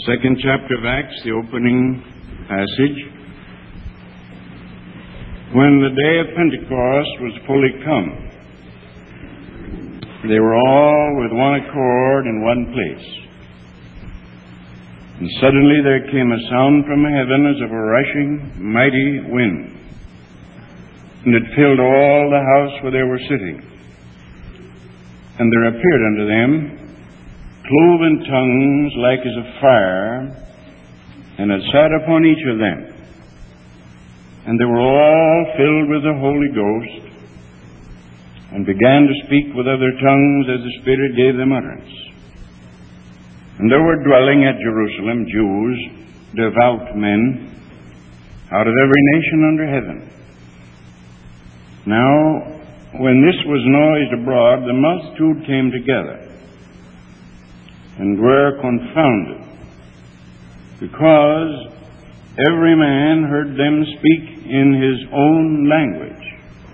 second chapter of Acts, the opening passage. When the day of Pentecost was fully come, they were all with one accord in one place. And suddenly there came a sound from heaven as of a rushing mighty wind, and it filled all the house where they were sitting. And there appeared unto them cloven tongues like as of fire, and it sat upon each of them. And they were all filled with the Holy Ghost, and began to speak with other tongues as the Spirit gave them utterance. And there were dwelling at Jerusalem Jews, devout men, out of every nation under heaven. Now, when this was noised abroad, the multitude came together, and were confounded, because every man heard them speak in his own language.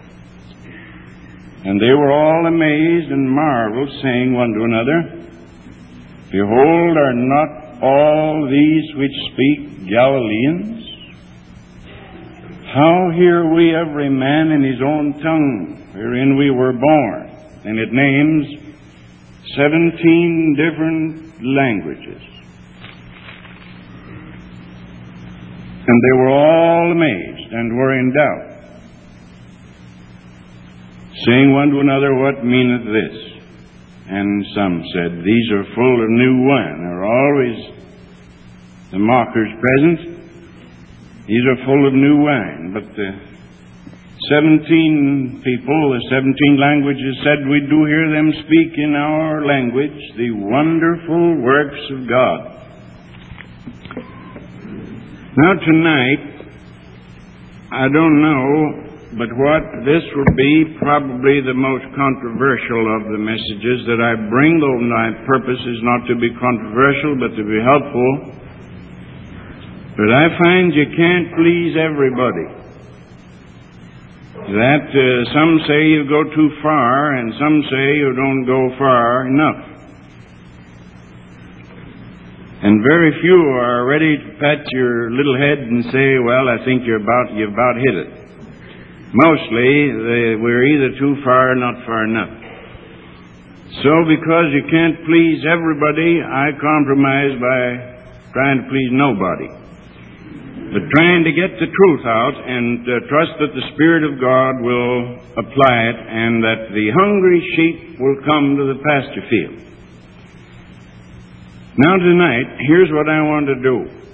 And they were all amazed and marveled, saying one to another, Behold, are not all these which speak Galileans? How hear we every man in his own tongue, wherein we were born? And it names 17 different languages. And they were all amazed and were in doubt, saying one to another, What meaneth this? And some said, These are full of new wine. There are always the mockers present. These are full of new wine. But the 17 people, the 17 languages said, We do hear them speak in our language the wonderful works of God. Now tonight, I don't know, but what this will be probably the most controversial of the messages that I bring, though my purpose is not to be controversial, but to be helpful. But I find you can't please everybody. That some say you go too far, and some say you don't go far enough. And very few are ready to pat your little head and say, Well, I think you've about hit it. Mostly, we're either too far or not far enough. So, because you can't please everybody, I compromise by trying to please nobody, but trying to get the truth out and trust that the Spirit of God will apply it and that the hungry sheep will come to the pasture field. Now tonight, here's what I want to do.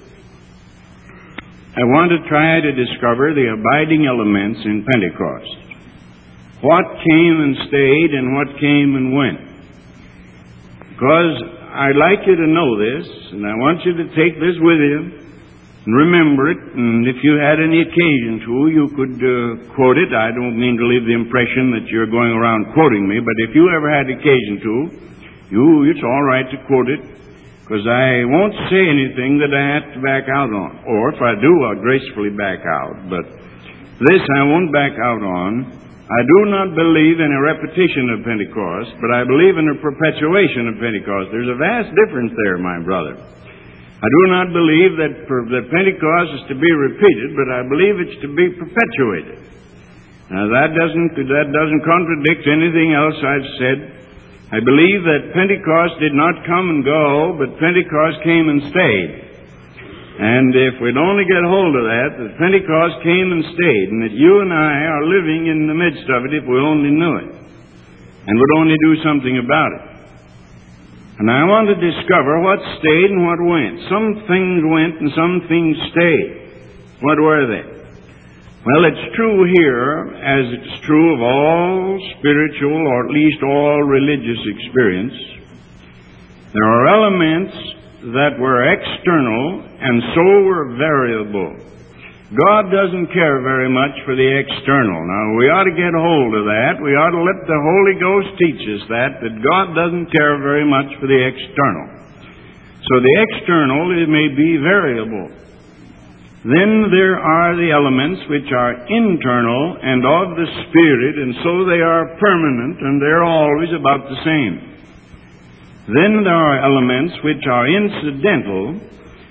I want to try to discover the abiding elements in Pentecost. What came and stayed and what came and went. Because I'd like you to know this, and I want you to take this with you, and remember it, and if you had any occasion to, you could quote it. I don't mean to leave the impression that you're going around quoting me, but if you ever had occasion to, it's all right to quote it, because I won't say anything that I have to back out on. Or if I do, I'll gracefully back out. But this I won't back out on. I do not believe in a repetition of Pentecost, but I believe in a perpetuation of Pentecost. There's a vast difference there, my brother. I do not believe that Pentecost is to be repeated, but I believe it's to be perpetuated. Now that doesn't contradict anything else I've said. I believe that Pentecost did not come and go, but Pentecost came and stayed. And if we'd only get hold of that Pentecost came and stayed, and that you and I are living in the midst of it if we only knew it, and would only do something about it. And I want to discover what stayed and what went. Some things went and some things stayed. What were they? Well, it's true here, as it's true of all spiritual, or at least all religious experience. There are elements that were external and so were variable. God doesn't care very much for the external. Now, we ought to get hold of that. We ought to let the Holy Ghost teach us that God doesn't care very much for the external. So the external, it may be variable. Then there are the elements which are internal and of the Spirit, and so they are permanent, and they're always about the same. Then there are elements which are incidental,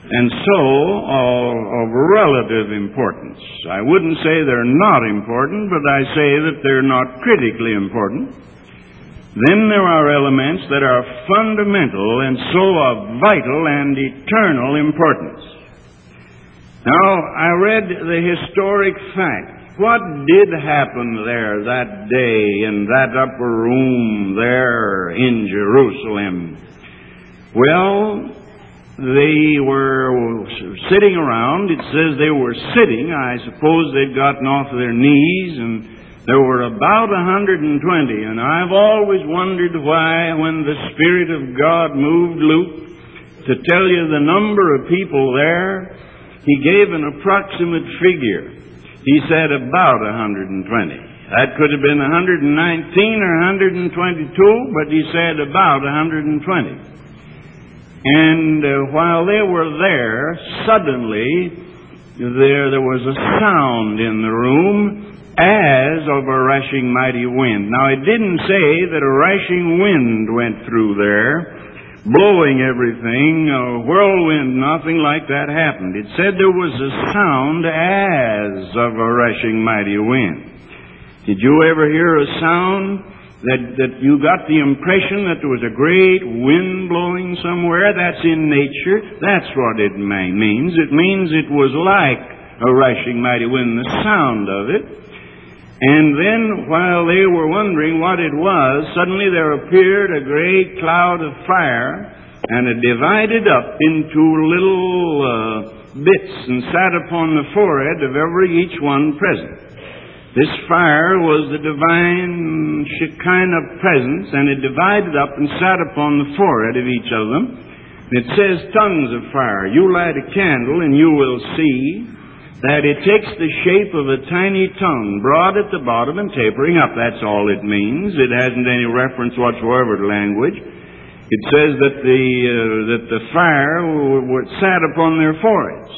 and so of relative importance. I wouldn't say they're not important, but I say that they're not critically important. Then there are elements that are fundamental and so of vital and eternal importance. Now, I read the historic fact. What did happen there that day in that upper room there in Jerusalem? Well, they were sitting around. It says they were sitting. I suppose they'd gotten off their knees, and there were about 120. And I've always wondered why, when the Spirit of God moved Luke to tell you the number of people there, he gave an approximate figure. He said about 120. That could have been 119 or 122, but he said about 120. And while they were there, suddenly there was a sound in the room as of a rushing mighty wind. Now, it didn't say that a rushing wind went through there, blowing everything, a whirlwind, nothing like that happened. It said there was a sound as of a rushing mighty wind. Did you ever hear a sound that you got the impression that there was a great wind blowing somewhere? That's in nature. That's what it means. It means it was like a rushing mighty wind, the sound of it. And then, while they were wondering what it was, suddenly there appeared a great cloud of fire, and it divided up into little bits and sat upon the forehead of each one present. This fire was the divine Shekinah presence, and it divided up and sat upon the forehead of each of them. It says, tongues of fire. You light a candle, and you will see that it takes the shape of a tiny tongue, broad at the bottom and tapering up. That's all it means. It hasn't any reference whatsoever to language. It says that the fire sat upon their foreheads.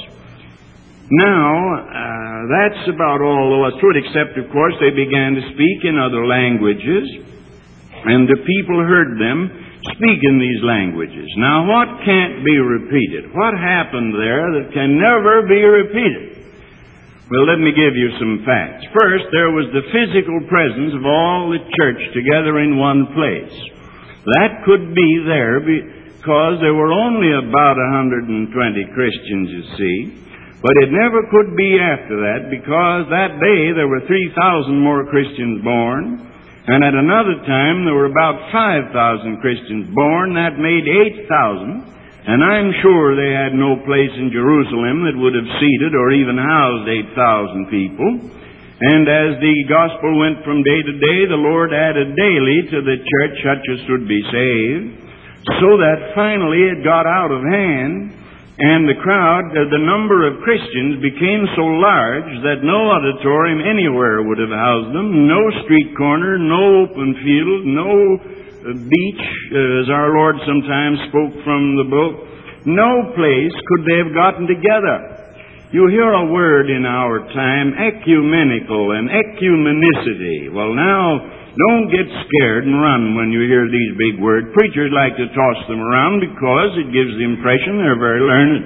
Now, that's about all there was to it, except, of course, they began to speak in other languages, and the people heard them speak in these languages. Now, what can't be repeated? What happened there that can never be repeated? Well, let me give you some facts. First, there was the physical presence of all the church together in one place. That could be there because there were only about 120 Christians, you see. But it never could be after that, because that day there were 3,000 more Christians born, and at another time there were about 5,000 Christians born. That made 8,000. And I'm sure they had no place in Jerusalem that would have seated or even housed 8,000 people. And as the gospel went from day to day, the Lord added daily to the church such as would be saved, so that finally it got out of hand, and the crowd, the number of Christians became so large that no auditorium anywhere would have housed them, no street corner, no open field, no beach, as our Lord sometimes spoke from the book. No place could they have gotten together. You hear a word in our time, ecumenical and ecumenicity. Well, now, don't get scared and run when you hear these big words. Preachers like to toss them around because it gives the impression they're very learned.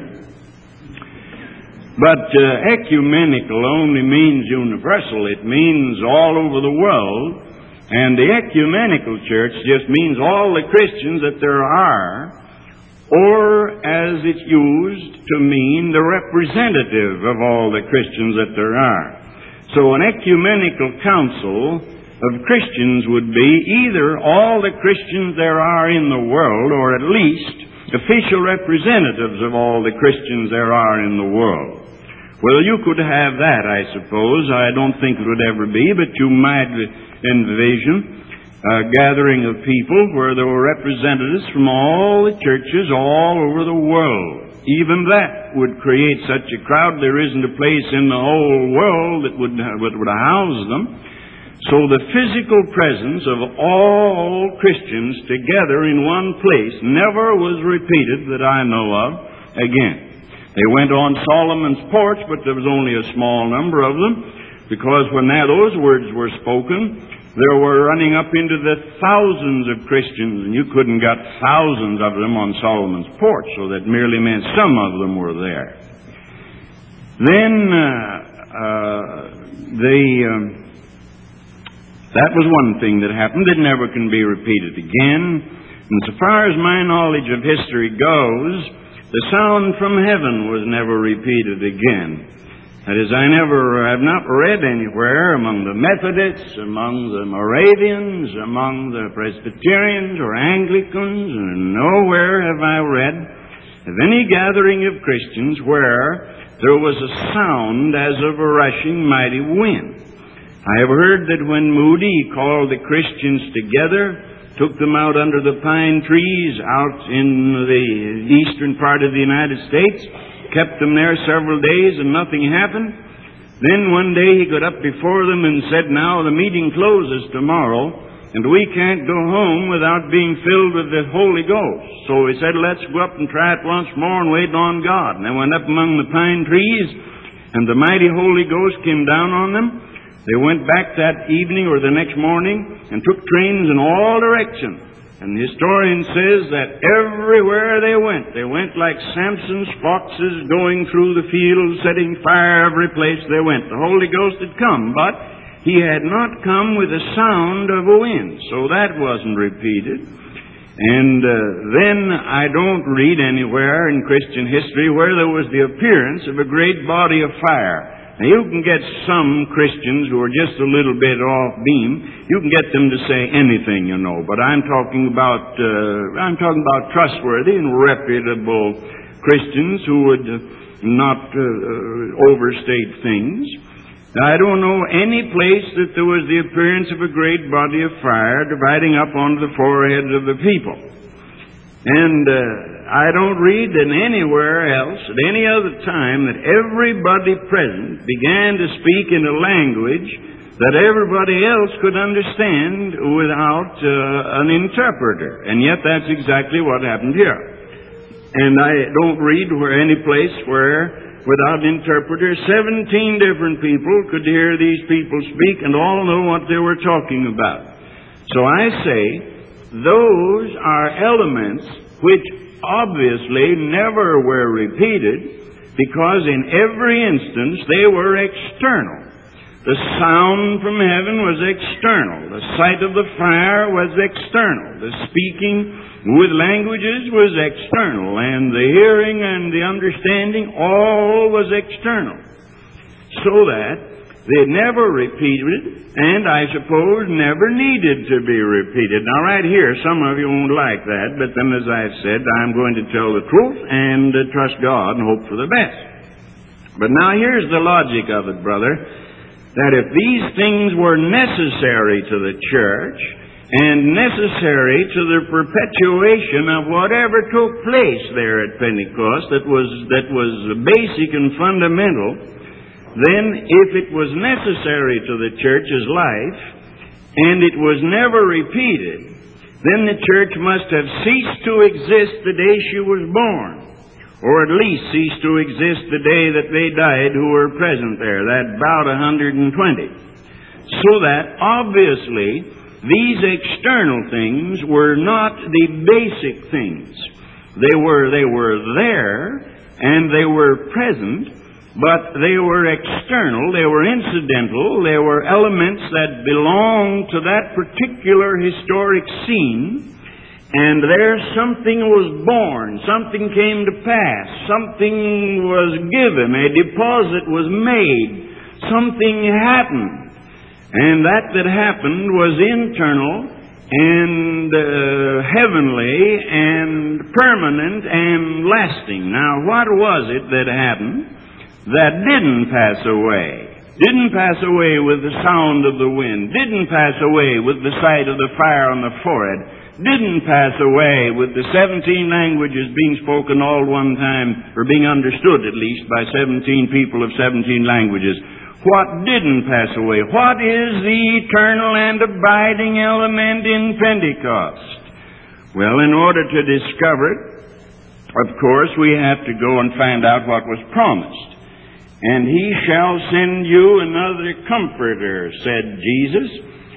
But ecumenical only means universal. It means all over the world. And the ecumenical church just means all the Christians that there are, or as it's used to mean the representative of all the Christians that there are. So an ecumenical council of Christians would be either all the Christians there are in the world, or at least official representatives of all the Christians there are in the world. Well, you could have that, I suppose. I don't think it would ever be, but you might envision a gathering of people where there were representatives from all the churches all over the world. Even that would create such a crowd. There isn't a place in the whole world that would house them. So the physical presence of all Christians together in one place never was repeated that I know of again. They went on Solomon's porch, but there was only a small number of them, because when those words were spoken, There were running up into the thousands of Christians, and you couldn't get thousands of them on Solomon's porch, so that merely meant some of them were there. Then that was one thing that happened that never can be repeated again. And so far as my knowledge of history goes, the sound from heaven was never repeated again. That is, I have not read anywhere among the Methodists, among the Moravians, among the Presbyterians or Anglicans, and nowhere have I read of any gathering of Christians where there was a sound as of a rushing mighty wind. I have heard that when Moody called the Christians together, took them out under the pine trees out in the eastern part of the United States, kept them there several days and nothing happened. Then one day he got up before them and said, "Now the meeting closes tomorrow, and we can't go home without being filled with the Holy Ghost." So he said, "Let's go up and try it once more and wait on God." And they went up among the pine trees, and the mighty Holy Ghost came down on them. They went back that evening or the next morning and took trains in all directions. And the historian says that everywhere they went like Samson's foxes going through the fields, setting fire every place they went. The Holy Ghost had come, but he had not come with the sound of a wind, so that wasn't repeated. And then I don't read anywhere in Christian history where there was the appearance of a great body of fire. Now, you can get some Christians who are just a little bit off beam. You can get them to say anything, you know. But I'm talking about trustworthy and reputable Christians who would not overstate things. Now, I don't know any place that there was the appearance of a great body of fire dividing up onto the foreheads of the people. And I don't read that anywhere else, at any other time, that everybody present began to speak in a language that everybody else could understand without an interpreter. And yet that's exactly what happened here. And I don't read any place where, without an interpreter, 17 different people could hear these people speak and all know what they were talking about. So I say, those are elements which obviously never were repeated, because in every instance they were external. The sound from heaven was external. The sight of the fire was external. The speaking with languages was external. And the hearing and the understanding, all was external. So that they never repeated, and I suppose never needed to be repeated. Now, right here, some of you won't like that, but then, as I've said, I'm going to tell the truth and trust God and hope for the best. But now, here's the logic of it, brother, that if these things were necessary to the church and necessary to the perpetuation of whatever took place there at Pentecost that was basic and fundamental, then if it was necessary to the church's life, and it was never repeated, then the church must have ceased to exist the day she was born, or at least ceased to exist the day that they died who were present there, that about 120. So that, obviously, these external things were not the basic things. They were there, and they were present, but they were external, they were incidental, they were elements that belonged to that particular historic scene, and there something was born, something came to pass, something was given, a deposit was made, something happened. And that happened was internal and heavenly and permanent and lasting. Now, what was it that happened that didn't pass away? Didn't pass away with the sound of the wind. Didn't pass away with the sight of the fire on the forehead. Didn't pass away with the 17 languages being spoken all one time, or being understood at least by 17 people of 17 languages. What didn't pass away? What is the eternal and abiding element in Pentecost? Well, in order to discover it, of course, we have to go and find out what was promised. "And he shall send you another comforter," said Jesus,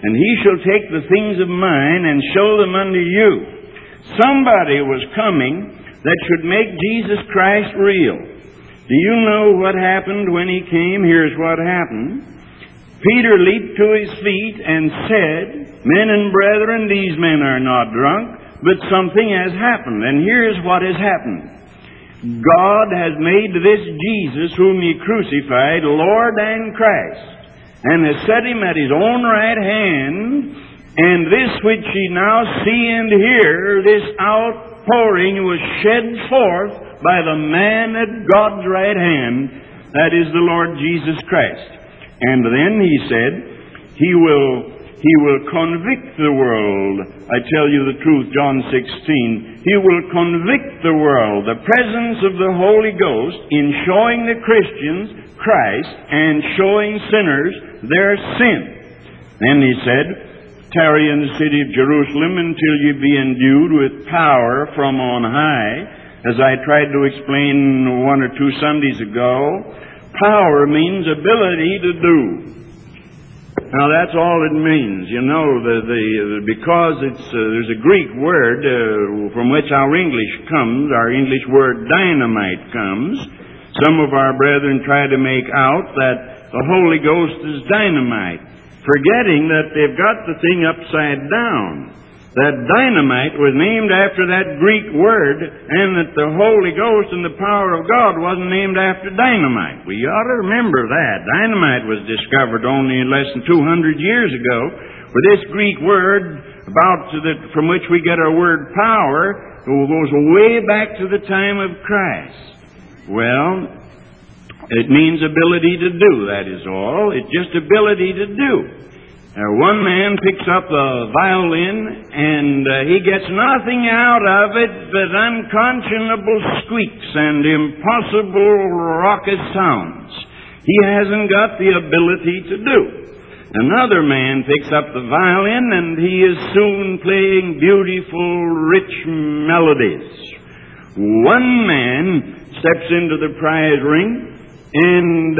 and he shall take the things of mine and show them unto you. Somebody was coming that should make Jesus Christ real. Do you know what happened when he came? Here's what happened. Peter leaped to his feet and said, Men and brethren, these men are not drunk, but something has happened. And here's what has happened. God has made this Jesus, whom ye crucified, Lord and Christ, and has set him at his own right hand. And this which ye now see and hear, this outpouring, was shed forth by the man at God's right hand, that is the Lord Jesus Christ. And then he said, He will convict the world. I tell you the truth, John 16. He will convict the world, the presence of the Holy Ghost, in showing the Christians Christ and showing sinners their sin. Then he said, Tarry in the city of Jerusalem until ye be endued with power from on high. As I tried to explain 1 or 2 Sundays ago, power means ability to do. Now that's all it means, you know, because there's a Greek word from which our English comes. Our English word dynamite comes. Some of our brethren try to make out that the Holy Ghost is dynamite, forgetting that they've got the thing upside down. That dynamite was named after that Greek word, and that the Holy Ghost and the power of God wasn't named after dynamite. We ought to remember that. Dynamite was discovered only less than 200 years ago, where this Greek word, from which we get our word power, goes way back to the time of Christ. Well, it means ability to do, that is all. It's just ability to do. One man picks up a violin, and he gets nothing out of it but unconscionable squeaks and impossible raucous sounds. He hasn't got the ability to do. Another man picks up the violin, and he is soon playing beautiful, rich melodies. One man steps into the prize ring, and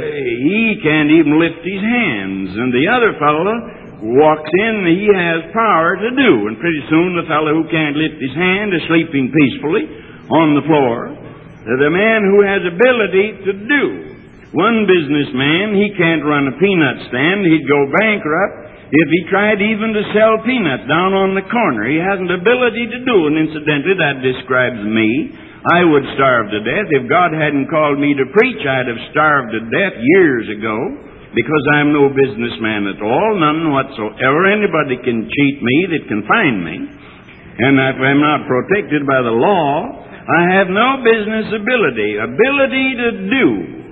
he can't even lift his hands. And the other fellow walks in, he has power to do. And pretty soon the fellow who can't lift his hand is sleeping peacefully on the floor. The man who has ability to do. One businessman, he can't run a peanut stand. He'd go bankrupt if he tried even to sell peanuts down on the corner. He hasn't ability to do. And incidentally, that describes me. I would starve to death. If God hadn't called me to preach, I'd have starved to death years ago, because I'm no businessman at all, none whatsoever. Anybody can cheat me that can find me. And if I'm not protected by the law, I have no business ability. Ability to do.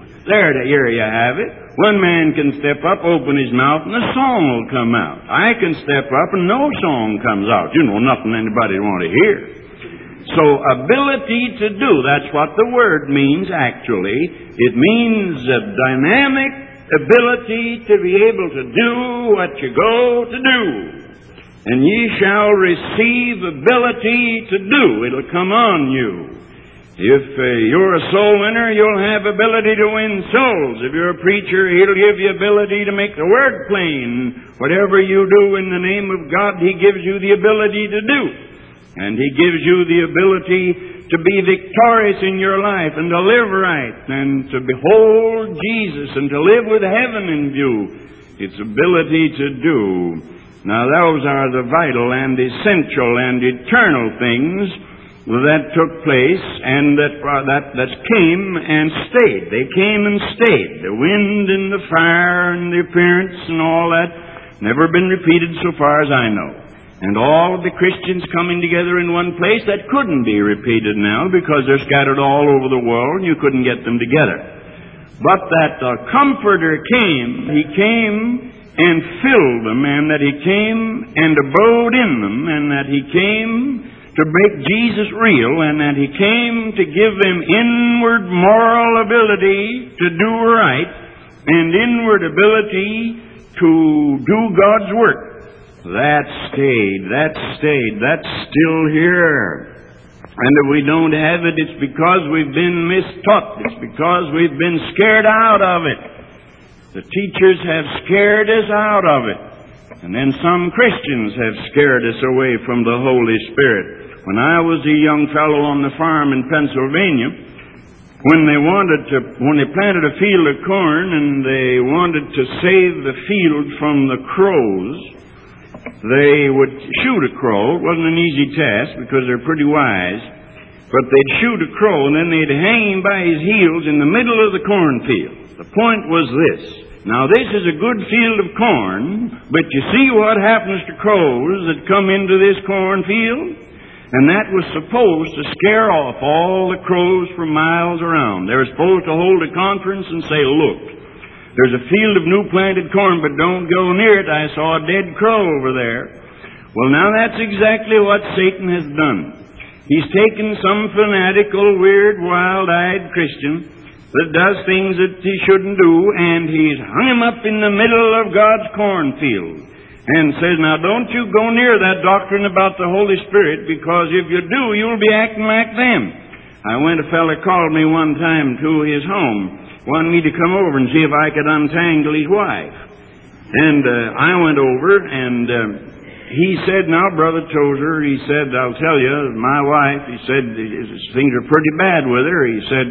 Here you have it. One man can step up, open his mouth, and a song will come out. I can step up and no song comes out. You know, nothing anybody want to hear. So ability to do, that's what the word means actually. It means a dynamic ability to be able to do what you go to do. And ye shall receive ability to do. It'll come on you. If you're a soul winner, you'll have ability to win souls. If you're a preacher, he'll give you ability to make the word plain. Whatever you do in the name of God, he gives you the ability to do. And he gives you the ability to be victorious in your life and to live right and to behold Jesus and to live with heaven in view. It's ability to do. Now, those are the vital and essential and eternal things that took place and that came and stayed. They came and stayed. The wind and the fire and the appearance and all that never been repeated so far as I know. And all of the Christians coming together in one place, that couldn't be repeated now because they're scattered all over the world and you couldn't get them together. But that the Comforter came, he came and filled them, and that he came and abode in them, and that he came to make Jesus real, and that he came to give them inward moral ability to do right and inward ability to do God's work. That's still here. And if we don't have it, it's because we've been mistaught. It's because we've been scared out of it. The teachers have scared us out of it. And then some Christians have scared us away from the Holy Spirit. When I was a young fellow on the farm in Pennsylvania, when they planted a field of corn and they wanted to save the field from the crows, they would shoot a crow. It wasn't an easy task because they're pretty wise. But they'd shoot a crow, and then they'd hang him by his heels in the middle of the cornfield. The point was this. Now, this is a good field of corn, but you see what happens to crows that come into this cornfield? And that was supposed to scare off all the crows for miles around. They were supposed to hold a conference and say, look, there's a field of new planted corn, but don't go near it. I saw a dead crow over there. Well, now that's exactly what Satan has done. He's taken some fanatical, weird, wild-eyed Christian that does things that he shouldn't do, and he's hung him up in the middle of God's cornfield and says, now don't you go near that doctrine about the Holy Spirit, because if you do, you'll be acting like them. A fella called me one time to his home, wanted me to come over and see if I could untangle his wife. And I went over, and he said, now, Brother Tozer, he said, I'll tell you, my wife, he said, things are pretty bad with her. He said,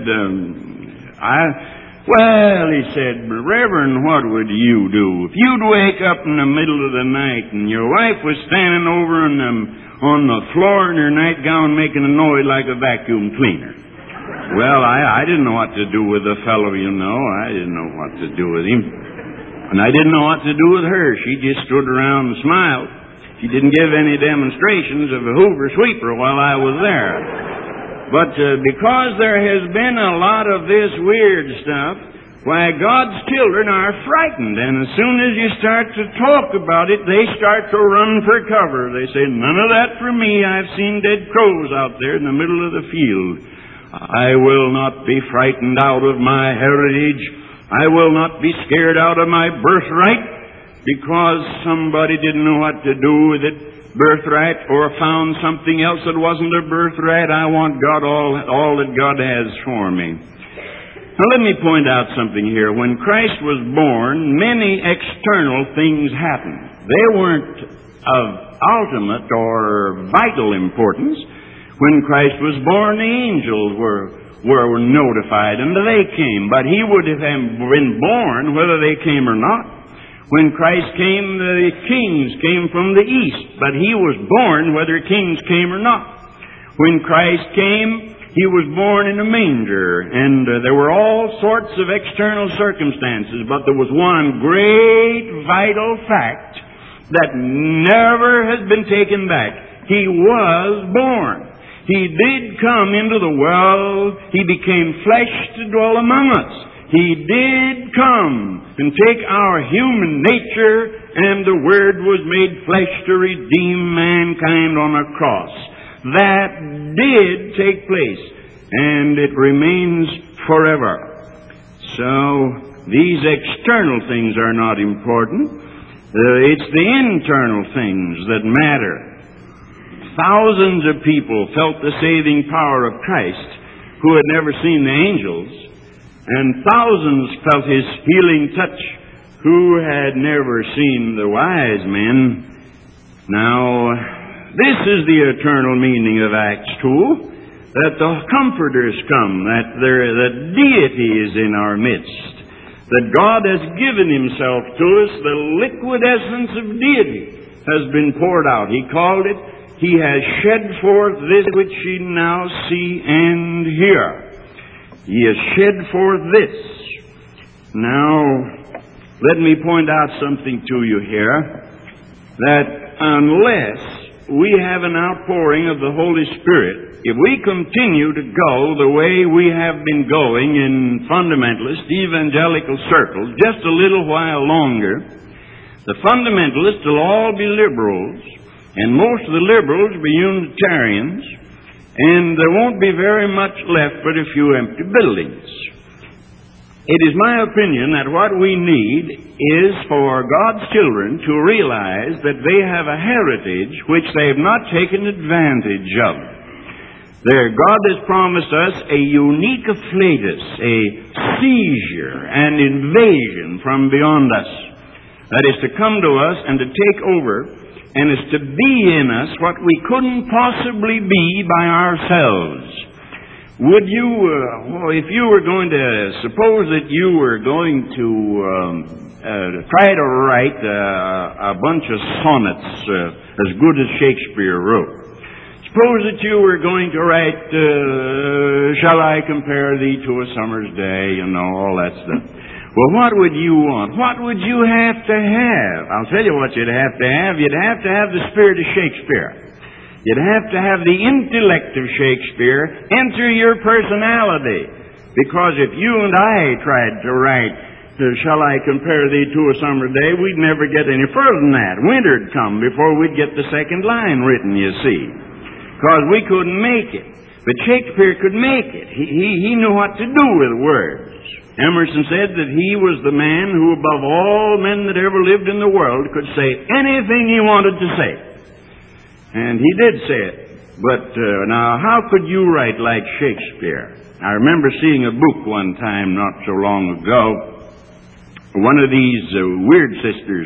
he said, Reverend, what would you do? If you'd wake up in the middle of the night and your wife was standing over on the floor in her nightgown making a noise like a vacuum cleaner. Well, I didn't know what to do with the fellow, you know. I didn't know what to do with him. And I didn't know what to do with her. She just stood around and smiled. She didn't give any demonstrations of a Hoover sweeper while I was there. But because there has been a lot of this weird stuff, why, God's children are frightened. And as soon as you start to talk about it, they start to run for cover. They say, none of that for me. I've seen dead crows out there in the middle of the field. I will not be frightened out of my heritage. I will not be scared out of my birthright, because somebody didn't know what to do with it, birthright, or found something else that wasn't a birthright. I want God all that God has for me. Now let me point out something here. When Christ was born, many external things happened. They weren't of ultimate or vital importance. When Christ was born, the angels were notified, and they came. But he would have been born whether they came or not. When Christ came, the kings came from the east, but he was born whether kings came or not. When Christ came, he was born in a manger, and there were all sorts of external circumstances, but there was one great vital fact that never has been taken back. He was born. He did come into the world. He became flesh to dwell among us. He did come and take our human nature, and the Word was made flesh to redeem mankind on a cross. That did take place, and it remains forever. So, these external things are not important. It's the internal things that matter. Thousands of people felt the saving power of Christ who had never seen the angels, and thousands felt His healing touch who had never seen the wise men. Now, this is the eternal meaning of Acts 2, that the Comforters come, that deity is in our midst, that God has given Himself to us, the liquid essence of deity has been poured out. He called it, He has shed forth this which ye now see and hear. He has shed forth this. Now, let me point out something to you here, that unless we have an outpouring of the Holy Spirit, if we continue to go the way we have been going in fundamentalist, evangelical circles, just a little while longer, the fundamentalists will all be liberals, and most of the liberals will be Unitarians, and there won't be very much left but a few empty buildings. It is my opinion that what we need is for God's children to realize that they have a heritage which they have not taken advantage of. God has promised us a unique afflatus, a seizure, an invasion from beyond us. that is to come to us and to take over, and is to be in us what we couldn't possibly be by ourselves. Would you, if you were going to, suppose that you were going to try to write a bunch of sonnets as good as Shakespeare wrote. Suppose that you were going to write, shall I compare thee to a summer's day, all that stuff. Well, what would you want? What would you have to have? I'll tell you what you'd have to have. You'd have to have the spirit of Shakespeare. You'd have to have the intellect of Shakespeare enter your personality. Because if you and I tried to write, shall I compare thee to a summer day, we'd never get any further than that. Winter'd come before we'd get the second line written, you see. Because we couldn't make it. But Shakespeare could make it. He knew what to do with words. Emerson said that he was the man who, above all men that ever lived in the world, could say anything he wanted to say. And he did say it. But now, how could you write like Shakespeare? I remember seeing a book one time not so long ago. One of these weird sisters,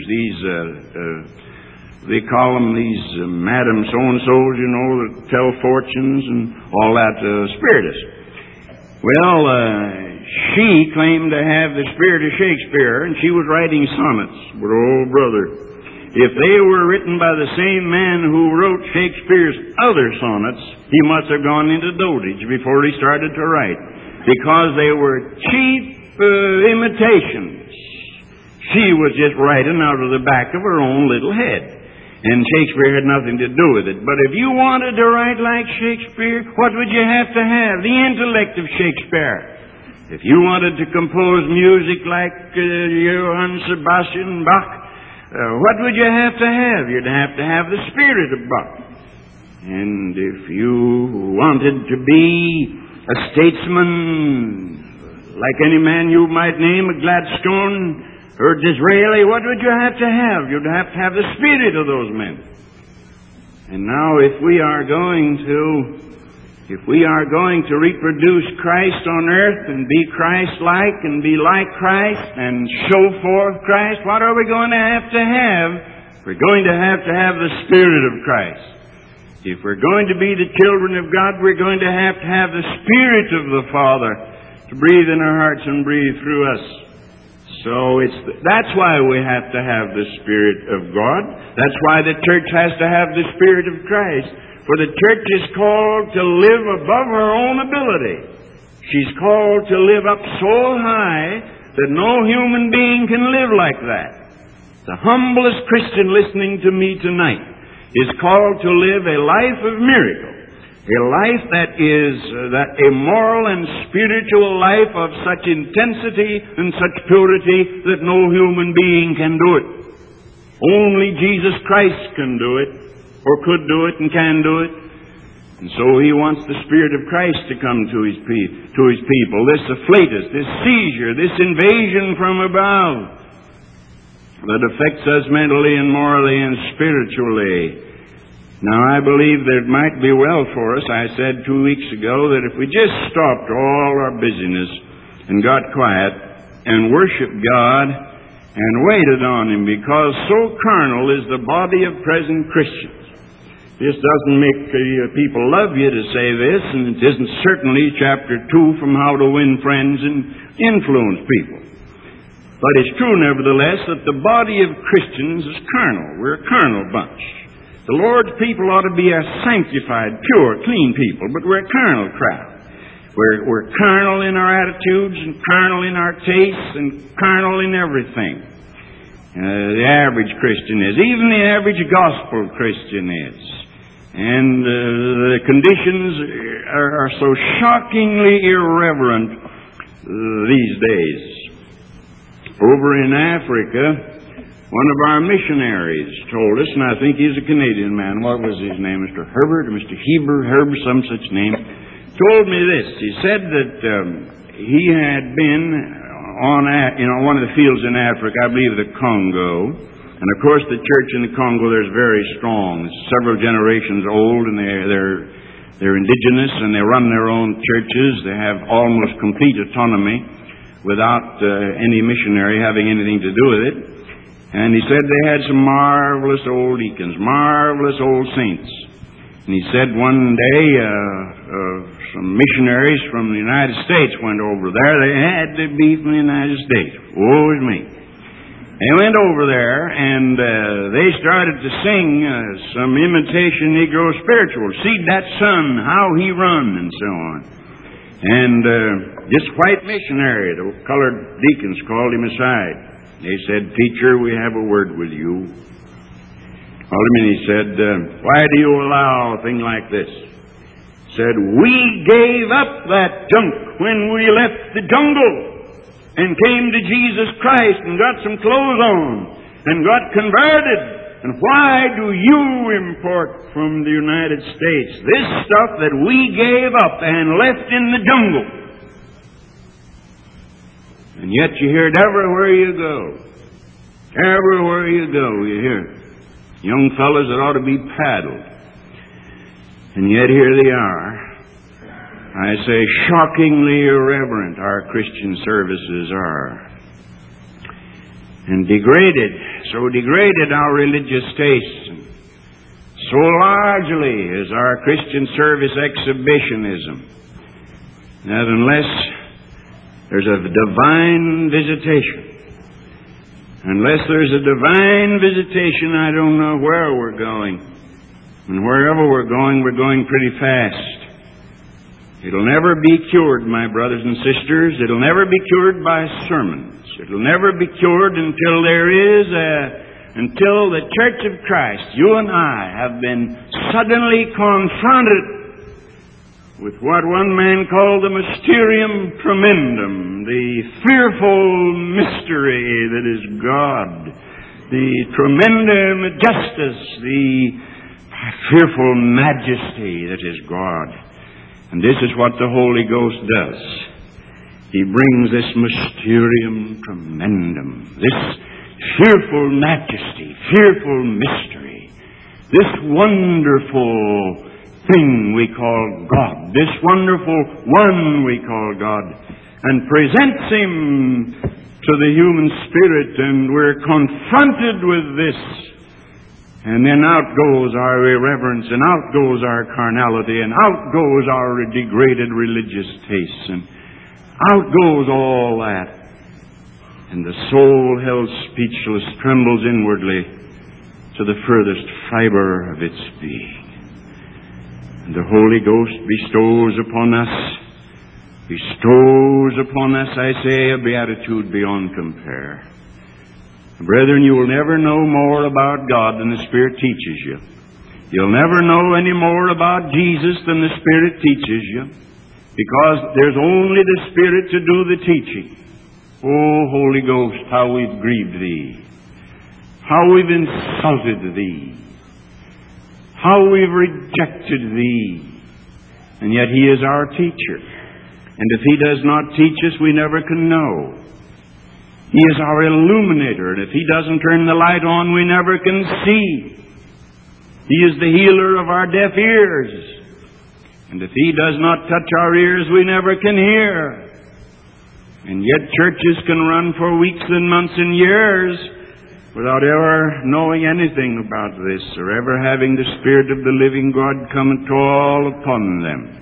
they call them these Madam So-and-sos, that tell fortunes and all that, spiritists. Well, she claimed to have the spirit of Shakespeare, and she was writing sonnets. But, oh, brother, if they were written by the same man who wrote Shakespeare's other sonnets, he must have gone into dotage before he started to write, because they were cheap imitations. She was just writing out of the back of her own little head, and Shakespeare had nothing to do with it. But if you wanted to write like Shakespeare, what would you have to have? The intellect of Shakespeare. If you wanted to compose music like Johann Sebastian Bach, what would you have to have? You'd have to have the spirit of Bach. And if you wanted to be a statesman, like any man you might name, a Gladstone or Disraeli, what would you have to have? You'd have to have the spirit of those men. And now if we are going to reproduce Christ on earth and be Christ-like and be like Christ and show forth Christ, what are we going to have? We're going to have the Spirit of Christ. If we're going to be the children of God, we're going to have the Spirit of the Father to breathe in our hearts and breathe through us. So that's why we have to have the Spirit of God. That's why the church has to have the Spirit of Christ. For the church is called to live above her own ability. She's called to live up so high that no human being can live like that. The humblest Christian listening to me tonight is called to live a life of miracle. A life that is a moral and spiritual life of such intensity and such purity that no human being can do it. Only Jesus Christ can do it, or could do it and can do it. And so He wants the Spirit of Christ to come to His people. This afflatus, this seizure, this invasion from above that affects us mentally and morally and spiritually. Now, I believe that it might be well for us, I said 2 weeks ago, that if we just stopped all our busyness and got quiet and worshiped God and waited on Him, because so carnal is the body of present Christians. This doesn't make people love you to say this, and it isn't certainly chapter 2 from How to Win Friends and Influence People. But it's true, nevertheless, that the body of Christians is carnal. We're a carnal bunch. The Lord's people ought to be a sanctified, pure, clean people, but we're a carnal crowd. We're carnal in our attitudes and carnal in our tastes and carnal in everything. The average Christian is. Even the average gospel Christian is. And the conditions are so shockingly irreverent these days. Over in Africa, one of our missionaries told us, and I think he's a Canadian man, what was his name, Mr. Herbert or Mr. Herb, some such name, told me this. He said that he had been on one of the fields in Africa, I believe the Congo. And of course the church in the Congo there is very strong. It's several generations old, and they're indigenous, and they run their own churches. They have almost complete autonomy without any missionary having anything to do with it. And he said they had some marvelous old deacons, marvelous old saints. And he said one day some missionaries from the United States went over there. They had to be from the United States. Woe is me. They went over there, and they started to sing some imitation Negro spiritual. See that son, how he run, and so on. And this white missionary, the colored deacons, called him aside. They said, "Teacher, we have a word with you." Called him and he said, "Why do you allow a thing like this?" Said, "We gave up that junk when we left the jungle and came to Jesus Christ and got some clothes on and got converted. And why do you import from the United States this stuff that we gave up and left in the jungle? And yet you hear it everywhere you go. Everywhere you go, you hear young fellas that ought to be paddled. And yet here they are. I say, shockingly irreverent our Christian services are. And degraded, so degraded our religious tastes. So largely is our Christian service exhibitionism that unless there's a divine visitation, I don't know where we're going. And wherever we're going pretty fast. It'll never be cured, my brothers and sisters. It'll never be cured by sermons. It'll never be cured until until the Church of Christ, you and I, have been suddenly confronted with what one man called the mysterium tremendum, the fearful mystery that is God, the tremenda majestus, the fearful majesty that is God. And this is what the Holy Ghost does. He brings this mysterium tremendum, this fearful majesty, fearful mystery, this wonderful thing we call God, this wonderful one we call God, and presents Him to the human spirit, and we're confronted with this. And then out goes our irreverence, and out goes our carnality, and out goes our degraded religious tastes, and out goes all that. And the soul, held speechless, trembles inwardly to the furthest fiber of its being. And the Holy Ghost bestows upon us, I say, a beatitude beyond compare. Brethren, you will never know more about God than the Spirit teaches you. You'll never know any more about Jesus than the Spirit teaches you, because there's only the Spirit to do the teaching. Oh, Holy Ghost, how we've grieved Thee, how we've insulted Thee, how we've rejected Thee, and yet He is our teacher. And if He does not teach us, we never can know. He is our illuminator, and if He doesn't turn the light on, we never can see. He is the healer of our deaf ears, and if He does not touch our ears, we never can hear. And yet churches can run for weeks and months and years without ever knowing anything about this, or ever having the Spirit of the living God come and fall upon them.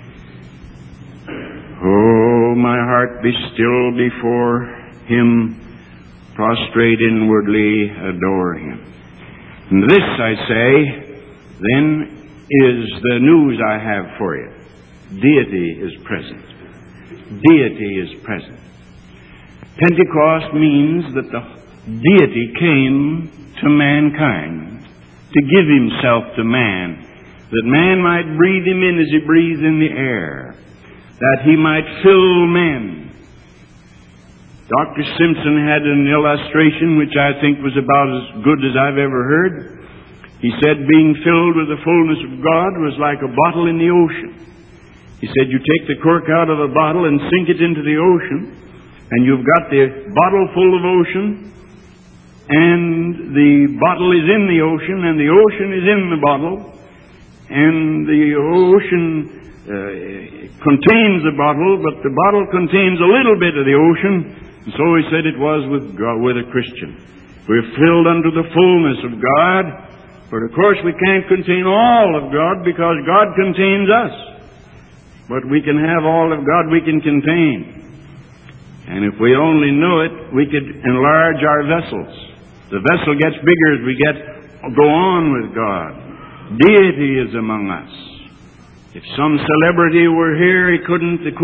Oh, my heart, be still before Him, prostrate inwardly, adore Him. And this, I say, then is the news I have for you. Deity is present. Deity is present. Pentecost means that the Deity came to mankind to give Himself to man, that man might breathe Him in as He breathes in the air, that He might fill men. Dr. Simpson had an illustration which I think was about as good as I've ever heard. He said being filled with the fullness of God was like a bottle in the ocean. He said you take the cork out of a bottle and sink it into the ocean, and you've got the bottle full of ocean, and the bottle is in the ocean, and the ocean is in the bottle, and the ocean contains the bottle, but the bottle contains a little bit of the ocean. And so he said it was with God, with a Christian. We're filled unto the fullness of God. But of course we can't contain all of God because God contains us. But we can have all of God we can contain. And if we only knew it, we could enlarge our vessels. The vessel gets bigger as we go on with God. Deity is among us. If some celebrity were here, the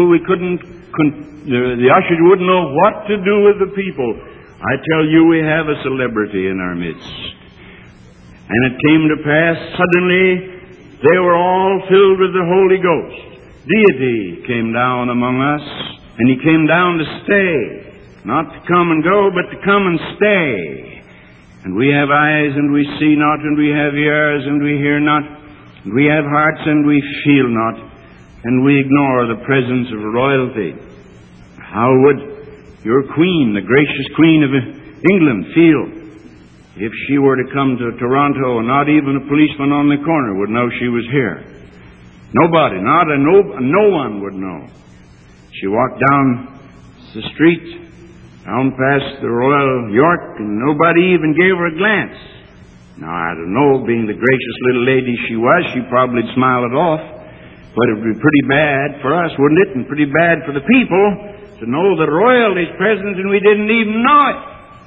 ushers wouldn't know what to do with the people. I tell you, we have a celebrity in our midst. And it came to pass, suddenly, they were all filled with the Holy Ghost. Deity came down among us, and He came down to stay. Not to come and go, but to come and stay. And we have eyes, and we see not, and we have ears, and we hear not, and we have hearts, and we feel not, and we ignore the presence of royalty. How would your Queen, the gracious Queen of England, feel if she were to come to Toronto and not even a policeman on the corner would know she was here? Nobody, no one would know. She walked down the street, down past the Royal York, and nobody even gave her a glance. Now, I don't know, being the gracious little lady she was, she probably smiled it off. But it would be pretty bad for us, wouldn't it? And pretty bad for the people to know that royalty's present and we didn't even know it.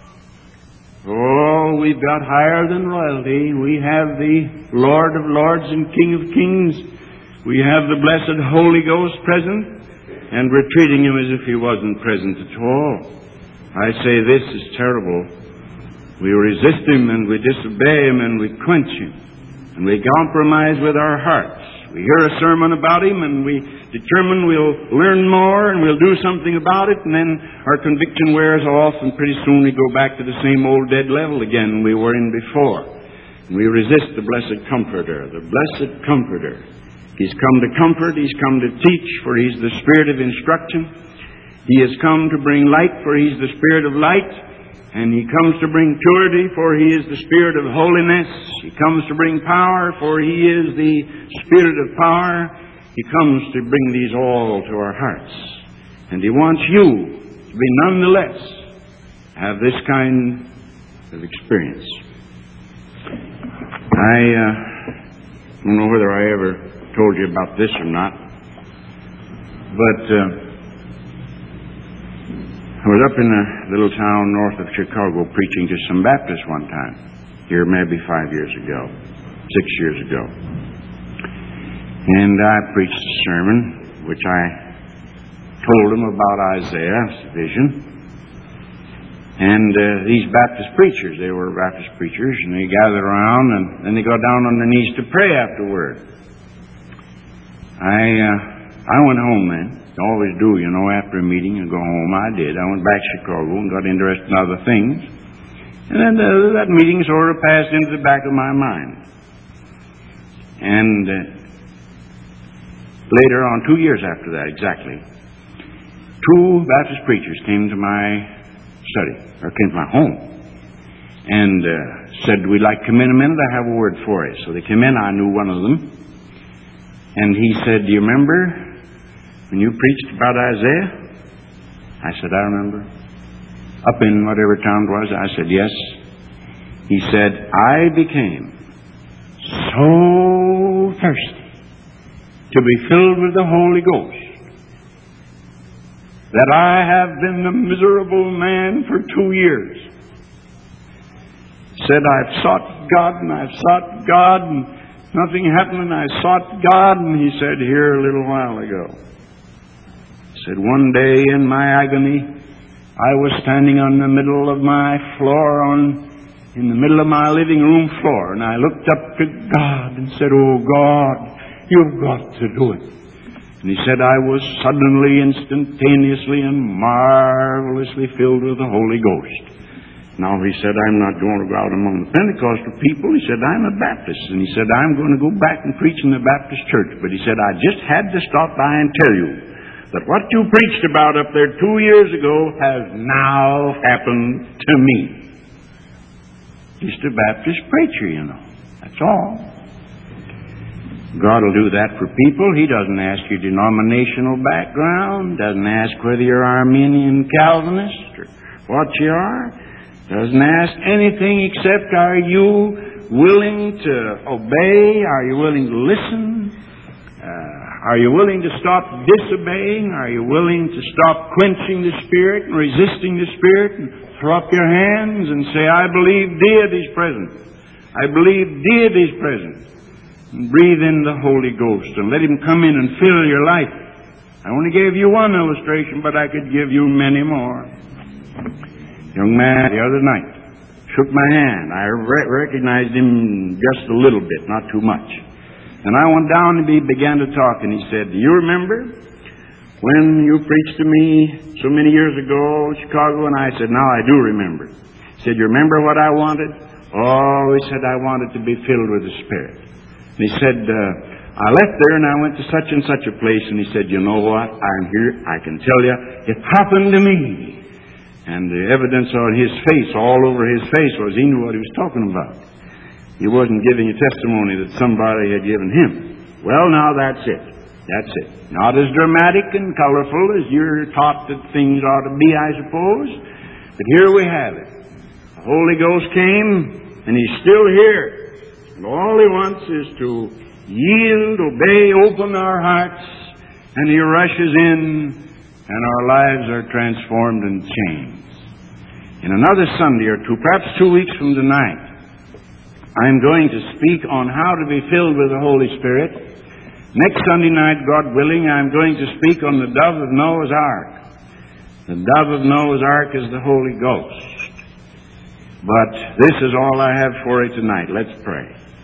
Oh, we've got higher than royalty. We have the Lord of Lords and King of Kings. We have the blessed Holy Ghost present. And we're treating Him as if He wasn't present at all. I say this is terrible. We resist Him and we disobey Him and we quench Him. And we compromise with our hearts. We hear a sermon about Him and we determine we'll learn more and we'll do something about it, and then our conviction wears off and pretty soon we go back to the same old dead level again we were in before. And we resist the blessed Comforter, the blessed Comforter. He's come to comfort, He's come to teach, for He's the Spirit of instruction. He has come to bring light, for He's the Spirit of light. And He comes to bring purity, for He is the Spirit of holiness. He comes to bring power, for He is the Spirit of power. He comes to bring these all to our hearts. And He wants you to be nonetheless have this kind of experience. I don't know whether I ever told you about this or not, but I was up in a little town north of Chicago preaching to some Baptists one time, here maybe 5 years ago, 6 years ago. And I preached a sermon which I told them about Isaiah's vision. And these Baptist preachers, they were Baptist preachers, and they gathered around and then they got down on their knees to pray afterward. I went home then. I always do, after a meeting and go home. I did. I went back to Chicago and got interested in other things. And then that meeting sort of passed into the back of my mind. And later on, 2 years after that exactly, 2 Baptist preachers came to my study, or came to my home, and said, "We'd like to come in a minute. I have a word for you." So they came in. I knew one of them. And he said, "Do you remember when you preached about Isaiah?" I said, "I remember." Up in whatever town it was? I said, "Yes." He said, "I became so thirsty to be filled with the Holy Ghost that I have been a miserable man for 2 years." Said, "I've sought God and I've sought God and nothing happened, and I sought God." And he said, "Here a little while ago," he said, "one day in my agony, I was standing on the middle of my floor, in the middle of my living room floor, and I looked up to God and said, 'Oh God, you've got to do it.' And he said, I was suddenly, instantaneously, and marvelously filled with the Holy Ghost." Now, he said, "I'm not going to go out among the Pentecostal people." He said, "I'm a Baptist." And he said, "I'm going to go back and preach in the Baptist church." But he said, "I just had to stop by and tell you that what you preached about up there 2 years ago has now happened to me." Just a Baptist preacher, That's all. God will do that for people. He doesn't ask your denominational background, doesn't ask whether you're Arminian, Calvinist, or what you are. Doesn't ask anything except, are you willing to obey? Are you willing to listen? Are you willing to stop disobeying? Are you willing to stop quenching the Spirit and resisting the Spirit and throw up your hands and say, I believe deity is present. I believe deity is present. And breathe in the Holy Ghost and let Him come in and fill your life. I only gave you one illustration, but I could give you many more. Young man the other night shook my hand. I recognized him just a little bit, not too much. And I went down and he began to talk, and he said, do you remember when you preached to me so many years ago in Chicago? And I said, now I do remember. He said, you remember what I wanted? Oh, he said, I wanted to be filled with the Spirit. And he said, I left there and I went to such and such a place, and he said, you know what? I'm here. I can tell you, it happened to me. And the evidence on his face, all over his face, was he knew what he was talking about. He wasn't giving a testimony that somebody had given him. Well, now that's it. That's it. Not as dramatic and colorful as you're taught that things ought to be, I suppose. But here we have it. The Holy Ghost came, and He's still here. And all He wants is to yield, obey, open our hearts, and He rushes in, and our lives are transformed and changed. In another Sunday or two, perhaps 2 weeks from tonight, I'm going to speak on how to be filled with the Holy Spirit. Next Sunday night, God willing, I'm going to speak on the dove of Noah's Ark. The dove of Noah's Ark is the Holy Ghost. But this is all I have for you tonight. Let's pray.